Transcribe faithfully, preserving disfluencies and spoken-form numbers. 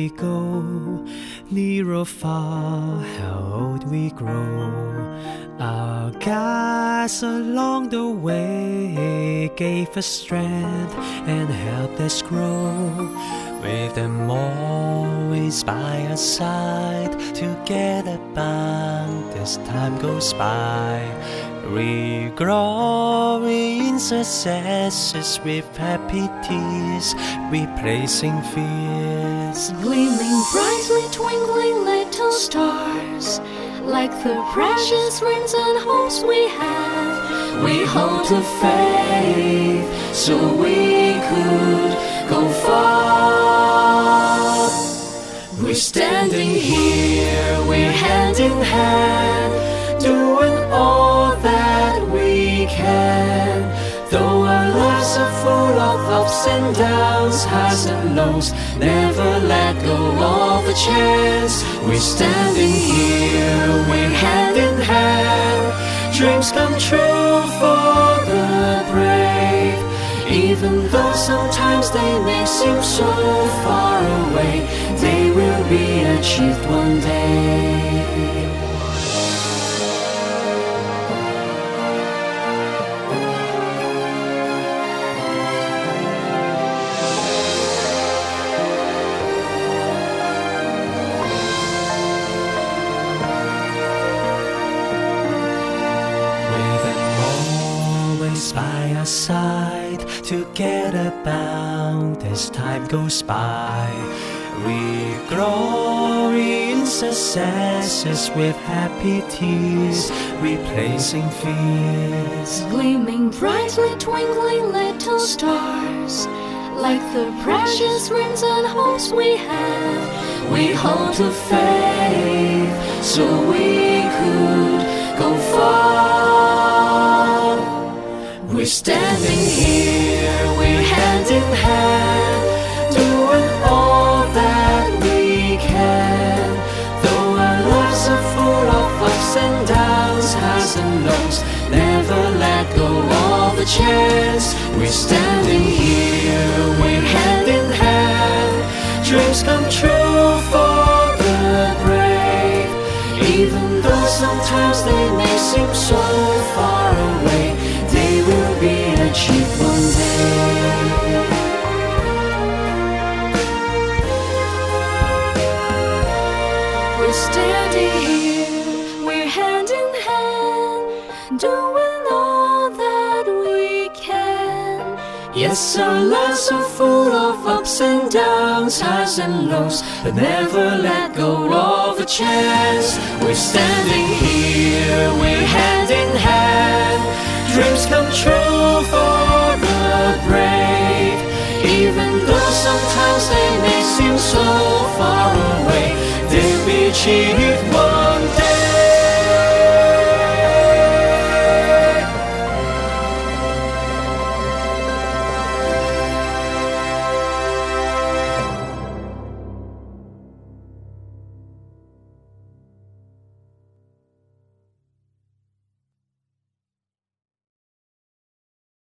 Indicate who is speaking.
Speaker 1: we go, near or far, how old we grow. Our guides along the way gave us strength and helped us grow. With them always by our side, together bound as time goes by. We glory in successes with happy tears, replacing fears.
Speaker 2: Gleaming brightly, twinkling little stars, like the precious rings and hopes we have. We hold to faith so we could go far. We're standing here, we're hand in hand, doing all that we can. Though our lives are full of ups and downs, highs and lows, never let go of a chance. We're standing here, we're hand in hand, dreams come true for the brave. Even though sometimes they may seem so far away, they will be achieved one day.
Speaker 1: By our side, together bound as time goes by. We glory in successes with happy tears, replacing fears.
Speaker 2: Gleaming brightly, twinkling little stars, like the precious rings and hopes we have. We hold to faith so we could go far. We're standing here, we're hand in hand, doing all that we can. Though our lives are full of ups and downs, highs and lows, never let go of a chance. We're standing here, we're hand in hand, dreams come true for the brave. Even though sometimes they may seem so far away, they will be achieved one day. We're standing here, we're hand in hand, doing all that we can. Yes, our lives are full of ups and downs, highs and lows, but never let go of a chance. We're standing here, we're hand in hand, dreams come true for the brave. Even though sometimes they may seem so far away, they'll be achieved one